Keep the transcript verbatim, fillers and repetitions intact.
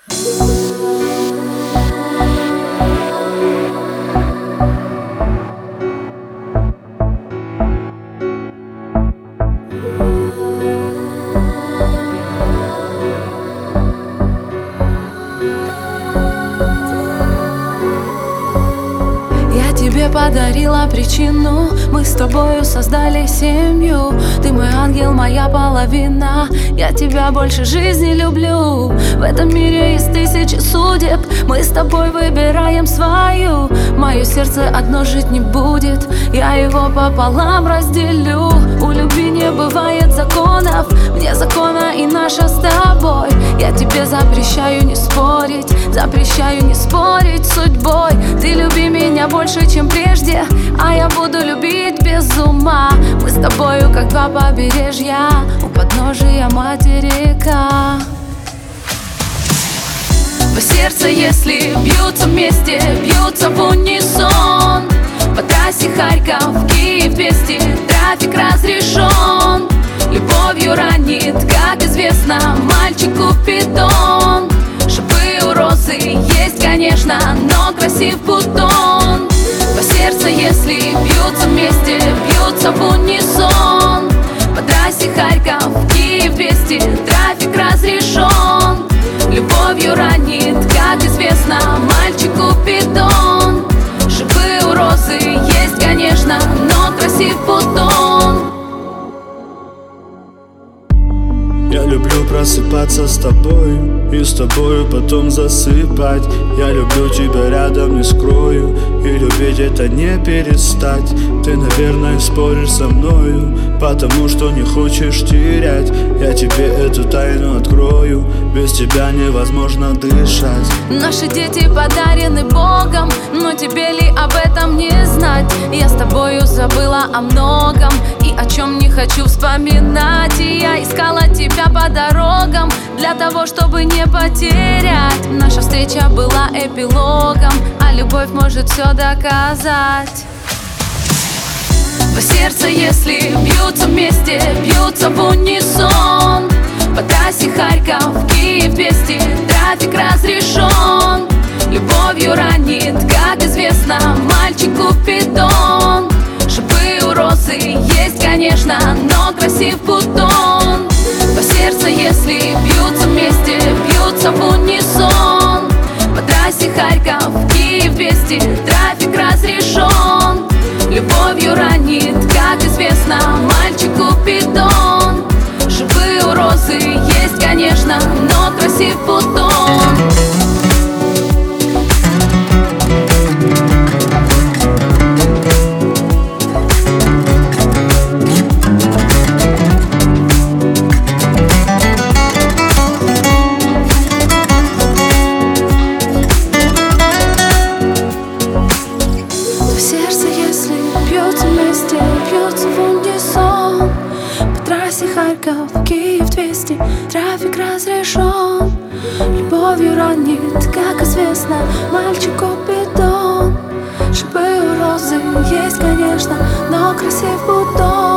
Тебе подарила причину, мы с тобою создали семью. Ты мой ангел, моя половина, я тебя больше жизни люблю. В этом мире есть тысячи судеб, мы с тобой выбираем свою. Мое сердце одно жить не будет, я его пополам разделю. У любви не бывает законов, вне закона и наша с тобой. Я тебе запрещаю не спорить, запрещаю не спорить с судьбой. Ты люби меня больше, чем прежде, а я буду любить без ума. Мы с тобою как два побережья у подножия материка. По сердцу, если бьются вместе, бьются в унисон. По трассе Харьков, Киев двести, трафик разрешен. Любовью ранит, как известно, мальчик Купидон. Шипы у розы есть, конечно, но красив бутон. По сердцу, если бьются вместе, бьются в унисон. По трассе Харьков, Киев двести, трафик разрешен. Любовью ранит, как известно, мальчик Купидон. Шипы у розы есть, конечно, но красив бутон. Я люблю просыпаться с тобой и с тобою потом засыпать. Я люблю тебя рядом, не скрою, и любить это не перестать. Ты, наверное, споришь со мною, потому что не хочешь терять. Я тебе эту тайну открою, без тебя невозможно дышать. Наши дети подарены Богом, но тебе ли об этом не знать? Я с тобою забыла о многом и о чем не хочу вспоминать. И я искала тебя по дорогам для того, чтобы не потерять. Наша встреча была эпилогом, а любовь может все доказать. По сердцу, если бьются вместе, бьются в унисон. По трассе Харьков, Киев двести, трафик разрешен. Любовью ранит, как известно, мальчик Купидон. Шипы у розы есть, конечно, но красив бутон. По сердцу, если бьются вместе, бьются в унисон. По трассе Харьков, Киев двести, трафик разрешен. Любовью ранит, как известно, мальчик Купидон. Шипы у розы есть, конечно, но красив бутон. Харьков, Киев двести, трафик разрешен. Любовью ранит, как известно, мальчик Купидон. Шипы у розы есть, конечно, но красив бутон.